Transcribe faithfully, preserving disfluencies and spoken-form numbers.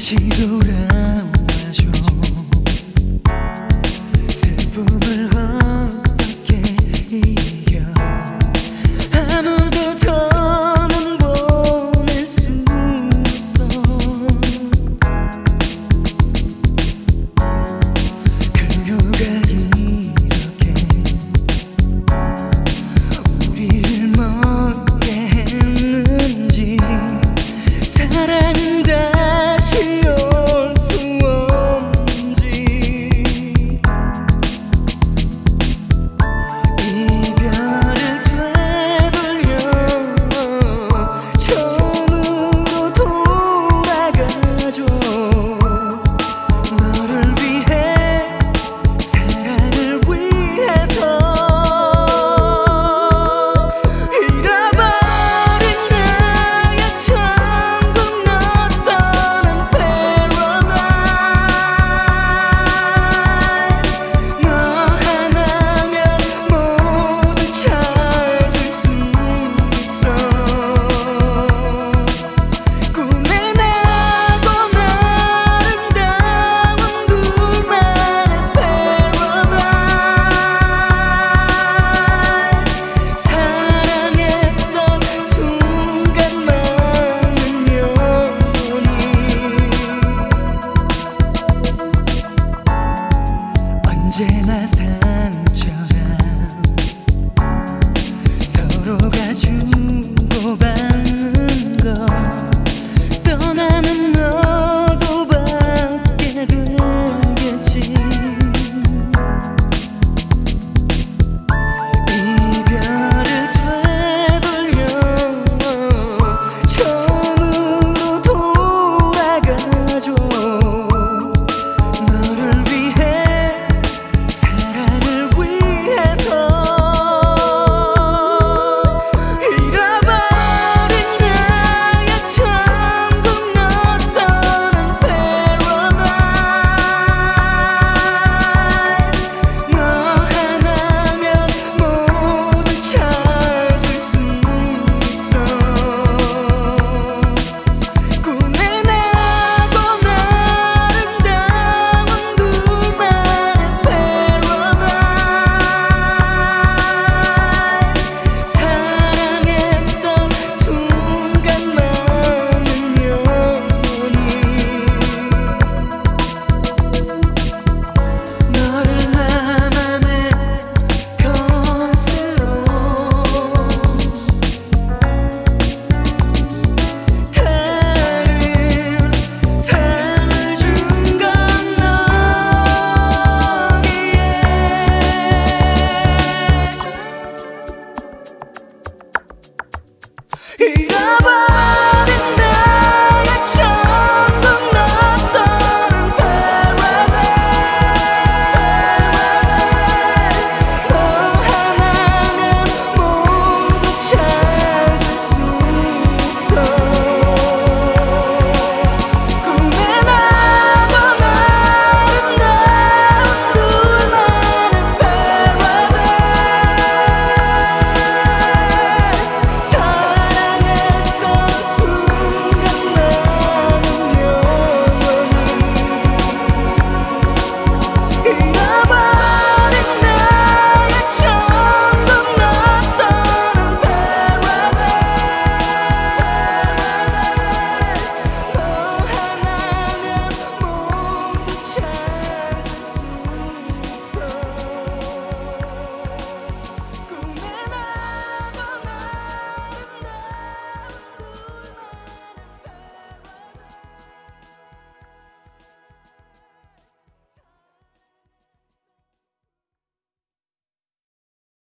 다시 돌아와줘. 슬픔을 어떻게 이겨. 아무도 더는 보낼 수 없어. 그녀가 이렇게 우리를 먹게 했는지. 사랑은 다시 올 수 없는지. 이별을 되돌려 처음으로 돌아가줘. 너를 위해, 사랑을 위해서. 잃어버린 나의 천국 너 떠난 패러다이스. 너 하나면 모두 찾을 수 있어. 꿈에 나고 아름다운 둘만의 패러다이스. 사랑했던 순간만은 영원히. 언제나 상처가 서로가 주고받는 거. 떠나는 너도 받게 되겠지. 이별을 되돌려 처음으로 돌아가줘. 너를 위해, 사랑을 위해서. 잃어버린 나의 천국 너 떠난 패러다이스. 너 하나면 모두 찾을 수 있어. 꿈에 나고 아름다운 둘만의 패러다이스. 사랑했던 순간만은 영원히. 너를 나만의 것으로. 다른 삶을 준 건 너기에. 잃어버린